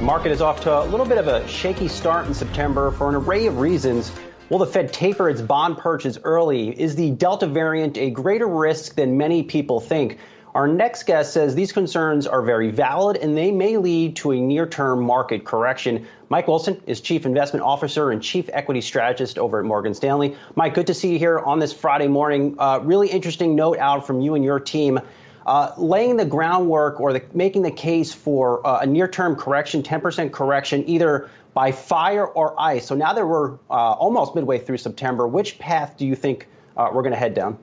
Market is off to a little bit of a shaky start in September for an array of reasons. Will the Fed taper its bond purchase early? Is the Delta variant a greater risk than many people think? Our next guest says these concerns are very valid and they may lead to a near-term market correction. Mike Wilson is Chief Investment Officer and Chief Equity Strategist over at Morgan Stanley. Mike, good to see you here on this Friday morning. Really interesting note out from you and your team. Laying the groundwork or making the case for a near-term correction, 10% correction, either by fire or ice. So now that we're almost midway through September, which path do you think we're going to head down?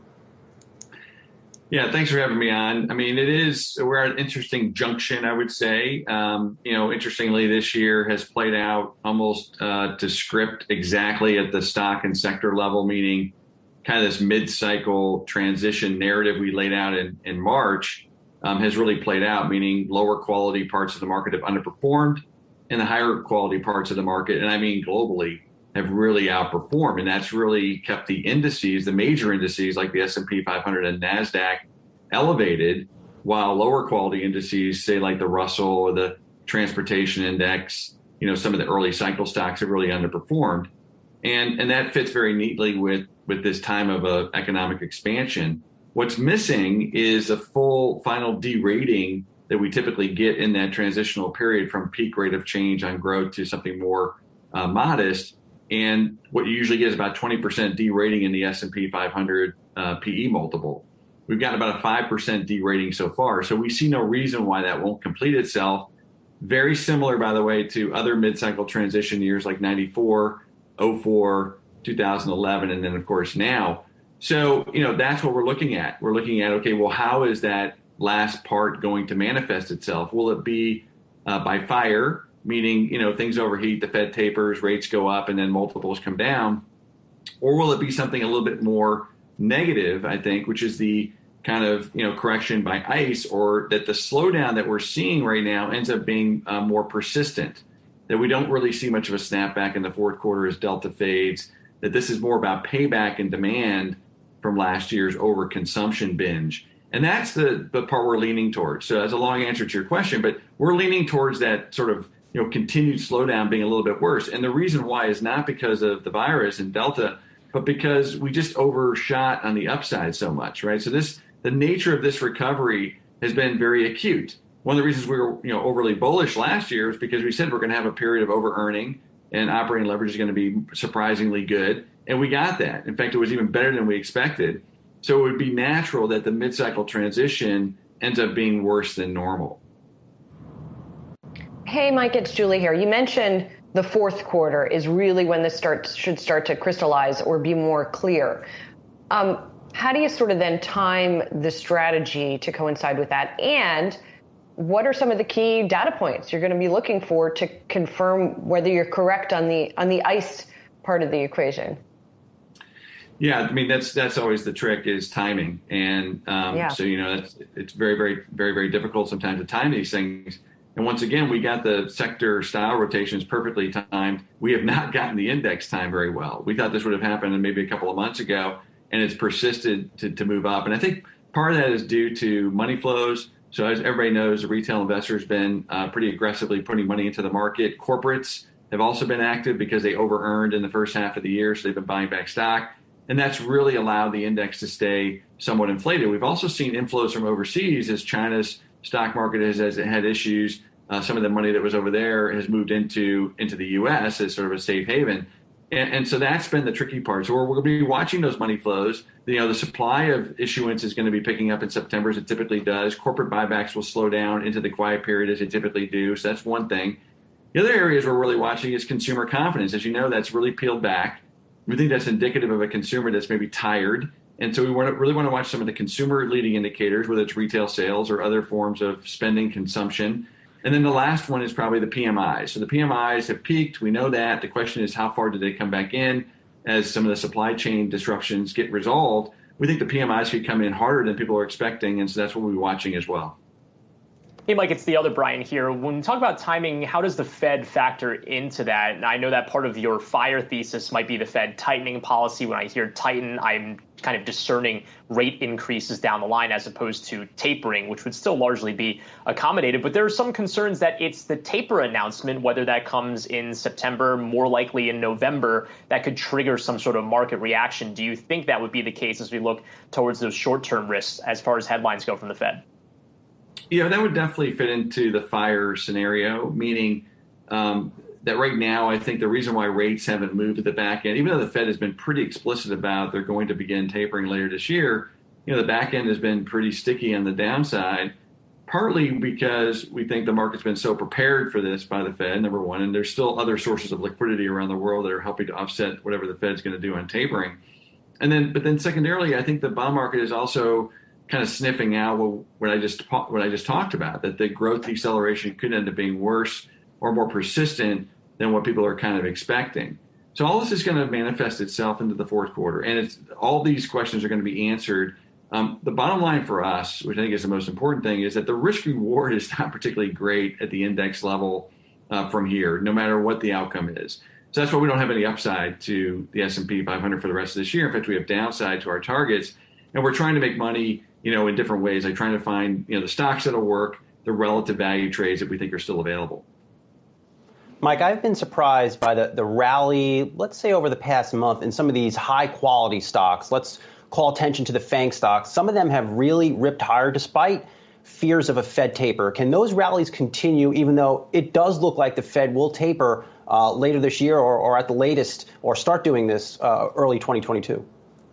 Yeah, thanks for having me on. I mean, we're at an interesting junction, I would say. Interestingly, this year has played out almost to script exactly at the stock and sector level, meaning kind of this mid-cycle transition narrative we laid out in March has really played out, meaning lower quality parts of the market have underperformed and the higher quality parts of the market, and I mean globally, have really outperformed. And that's really kept the indices, the major indices like the S&P 500 and NASDAQ elevated, while lower quality indices, say like the Russell or the Transportation Index, some of the early cycle stocks have really underperformed. And that fits very neatly with this time of economic expansion. What's missing is a full final derating that we typically get in that transitional period from peak rate of change on growth to something more modest. And what you usually get is about 20% derating in the S&P 500 PE multiple. We've gotten about a 5% derating so far. So we see no reason why that won't complete itself. Very similar, by the way, to other mid-cycle transition years like 94, 04, 2011, and then, of course, now. So, that's what we're looking at. We're looking at, okay, well, how is that last part going to manifest itself? Will it be by fire, meaning, things overheat, the Fed tapers, rates go up, and then multiples come down? Or will it be something a little bit more negative, I think, which is the kind of, correction by ice, or that the slowdown that we're seeing right now ends up being more persistent, that we don't really see much of a snapback in the fourth quarter as Delta fades, that this is more about payback and demand from last year's overconsumption binge. And that's the part we're leaning towards. So as a long answer to your question, but we're leaning towards that sort of continued slowdown being a little bit worse. And the reason why is not because of the virus and Delta, but because we just overshot on the upside so much, right? So the nature of this recovery has been very acute. One of the reasons we were overly bullish last year is because we said we're going to have a period of over-earning and operating leverage is going to be surprisingly good. And we got that. In fact, it was even better than we expected. So it would be natural that the mid-cycle transition ends up being worse than normal. Hey, Mike, it's Julie here. You mentioned the fourth quarter is really when this should start to crystallize or be more clear. How do you sort of then time the strategy to coincide with that? And what are some of the key data points you're going to be looking for to confirm whether you're correct on the ICE part of the equation? Yeah, I mean, that's always the trick is timing. And so, it's very, very, very, very difficult sometimes to time these things. And once again, we got the sector style rotations perfectly timed. We have not gotten the index time very well. We thought this would have happened maybe a couple of months ago, and it's persisted to move up. And I think part of that is due to money flows. So as everybody knows, the retail investor has been pretty aggressively putting money into the market. Corporates have also been active because they over-earned in the first half of the year, so they've been buying back stock. And that's really allowed the index to stay somewhat inflated. We've also seen inflows from overseas as China's stock market has had issues. Some of the money that was over there has moved into the U.S. as sort of a safe haven. And so that's been the tricky part. So we're going to be watching those money flows. The supply of issuance is going to be picking up in September, as it typically does. Corporate buybacks will slow down into the quiet period as they typically do. So that's one thing. The other areas we're really watching is consumer confidence. As you know, that's really peeled back. We think that's indicative of a consumer that's maybe tired. And so we really want to watch some of the consumer leading indicators, whether it's retail sales or other forms of spending consumption. And then the last one is probably the PMIs. So the PMIs have peaked. We know that. The question is, how far do they come back in as some of the supply chain disruptions get resolved? We think the PMIs could come in harder than people are expecting, and so that's what we'll be watching as well. Hey, Mike, it's the other Brian here. When we talk about timing, how does the Fed factor into that? And I know that part of your fire thesis might be the Fed tightening policy. When I hear tighten, I'm kind of discerning rate increases down the line as opposed to tapering, which would still largely be accommodated. But there are some concerns that it's the taper announcement, whether that comes in September, more likely in November, that could trigger some sort of market reaction. Do you think that would be the case as we look towards those short-term risks as far as headlines go from the Fed? Yeah, that would definitely fit into the fire scenario, meaning that right now, I think the reason why rates haven't moved at the back end, even though the Fed has been pretty explicit about they're going to begin tapering later this year, the back end has been pretty sticky on the downside, partly because we think the market's been so prepared for this by the Fed, number one, and there's still other sources of liquidity around the world that are helping to offset whatever the Fed's going to do on tapering. But then secondarily, I think the bond market is also kind of sniffing out what I just talked about, that the growth deceleration could end up being worse or more persistent than what people are kind of expecting. So all this is going to manifest itself into the fourth quarter, and all these questions are going to be answered. The bottom line for us, which I think is the most important thing, is that the risk reward is not particularly great at the index level from here, no matter what the outcome is. So that's why we don't have any upside to the S&P 500 for the rest of this year. In fact, we have downside to our targets, and we're trying to make money in different ways, like trying to find, the stocks that'll work, the relative value trades that we think are still available. Mike, I've been surprised by the rally, let's say over the past month, in some of these high quality stocks. Let's call attention to the FANG stocks. Some of them have really ripped higher despite fears of a Fed taper. Can those rallies continue, even though it does look like the Fed will taper later this year or at the latest, or start doing this early 2022?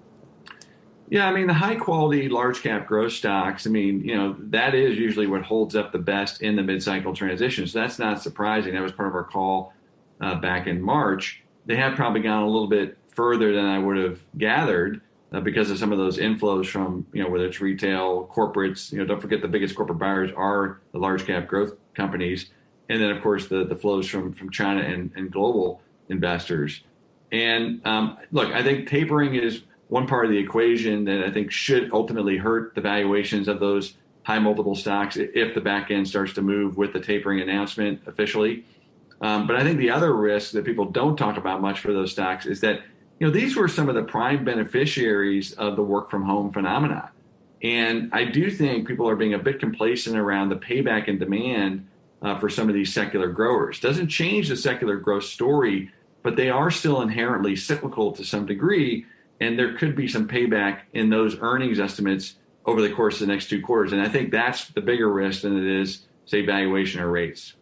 Yeah, I mean, the high quality, large cap growth stocks, that is usually what holds up the best in the mid-cycle transition. So that's not surprising. That was part of our call back in March. They have probably gone a little bit further than I would have gathered because of some of those inflows from, whether it's retail, corporates. Don't forget the biggest corporate buyers are the large cap growth companies. And then, of course, the flows from China and global investors. And look, I think tapering is one part of the equation that I think should ultimately hurt the valuations of those high multiple stocks if the back end starts to move with the tapering announcement officially. But I think the other risk that people don't talk about much for those stocks is that, these were some of the prime beneficiaries of the work from home phenomena. And I do think people are being a bit complacent around the payback and demand for some of these secular growers. Doesn't change the secular growth story, but they are still inherently cyclical to some degree. And there could be some payback in those earnings estimates over the course of the next 2 quarters. And I think that's the bigger risk than it is, say, valuation or rates.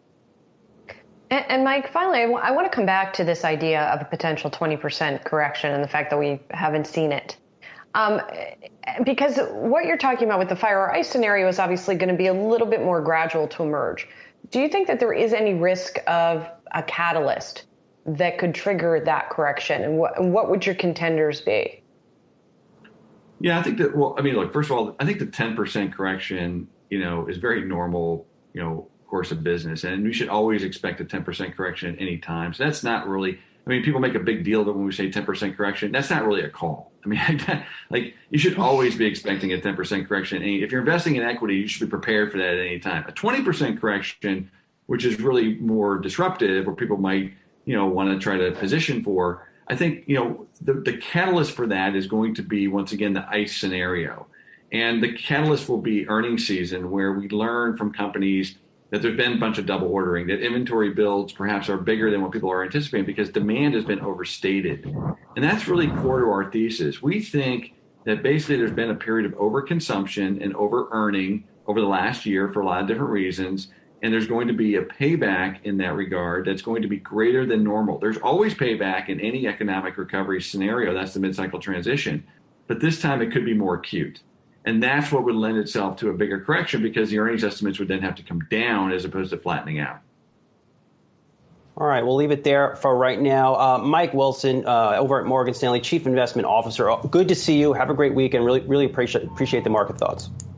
And Mike, finally, I want to come back to this idea of a potential 20% correction and the fact that we haven't seen it. Because what you're talking about with the fire or ice scenario is obviously going to be a little bit more gradual to emerge. Do you think that there is any risk of a catalyst that could trigger that correction? And what would your contenders be? Yeah, I think that, look, first of all, I think the 10% correction, is very normal, course of business. And we should always expect a 10% correction at any time. So that's not really, people make a big deal that when we say 10% correction, that's not really a call. You should always be expecting a 10% correction. If you're investing in equity, you should be prepared for that at any time. A 20% correction, which is really more disruptive, or people might, want to try to position for, I think, the catalyst for that is going to be, once again, the ICE scenario. And the catalyst will be earnings season, where we learn from companies that there's been a bunch of double ordering, that inventory builds perhaps are bigger than what people are anticipating because demand has been overstated. And that's really core to our thesis. We think that basically there's been a period of overconsumption and over-earning over the last year for a lot of different reasons. And there's going to be a payback in that regard that's going to be greater than normal. There's always payback in any economic recovery scenario. That's the mid-cycle transition. But this time it could be more acute. And that's what would lend itself to a bigger correction, because the earnings estimates would then have to come down as opposed to flattening out. All right, we'll leave it there for right now. Mike Wilson, over at Morgan Stanley, Chief Investment Officer. Good to see you. Have a great week, and really appreciate the market thoughts.